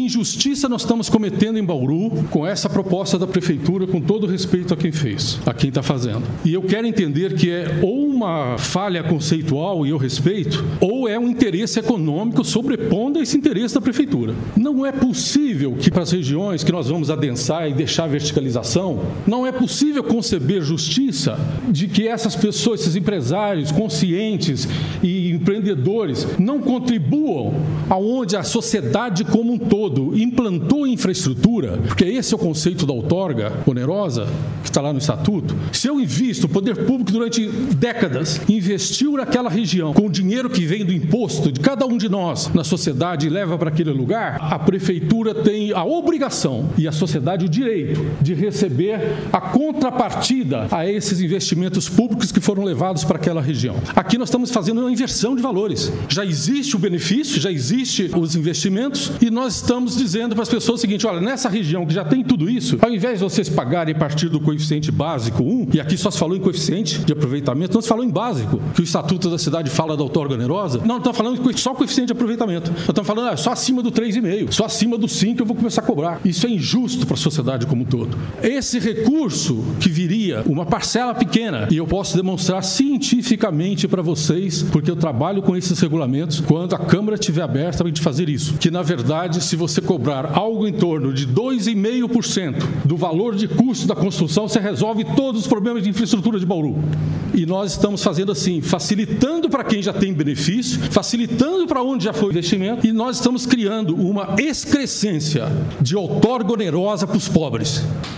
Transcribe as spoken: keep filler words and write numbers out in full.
injustiça nós estamos cometendo em Bauru com essa proposta da Prefeitura, com todo respeito a quem fez, a quem está fazendo. E eu quero entender que é ou uma falha conceitual, e eu respeito, ou é um interesse econômico sobrepondo a esse interesse da Prefeitura. Não é possível que para as regiões que nós vamos adensar e deixar a verticalização, não é possível conceber justiça de que essas pessoas, esses empresários conscientes e empreendedores não contribuam aonde a sociedade como um todo implantou infraestrutura, porque esse é o conceito da outorga onerosa que está lá no Estatuto. Se eu invisto, o poder público durante décadas investiu naquela região com o dinheiro que vem do imposto de cada um de nós na sociedade e leva para aquele lugar, a Prefeitura tem a obrigação e a sociedade o direito de receber a contrapartida a esses investimentos públicos que foram levados para aquela região. Aqui nós estamos fazendo uma inversão de valores. Já existe o benefício, já existe os investimentos e nós estamos dizendo para as pessoas o seguinte: olha, nessa região que já tem tudo isso, ao invés de vocês pagarem a partir do coeficiente básico um, e aqui só se falou em coeficiente de aproveitamento, não se falou em básico, que o Estatuto da Cidade fala da outorga onerosa. Não, estamos falando só coeficiente de aproveitamento. Nós estamos falando ah, só acima do três vírgula cinco, só acima do cinco eu vou começar a cobrar. Isso é injusto para a sociedade como um todo. Esse recurso que viria, uma parcela pequena, e eu posso demonstrar cientificamente para vocês, porque eu trabalho com esses regulamentos, quando a Câmara estiver aberta para a gente fazer isso, que na verdade, se você cobrar algo em torno de dois vírgula cinco por cento do valor de custo da construção, você resolve todos os problemas de infraestrutura de Bauru. E nós estamos fazendo assim, facilitando para quem já tem benefício, facilitando para onde já foi o investimento, e nós estamos criando uma excrescência de outorga onerosa para os pobres.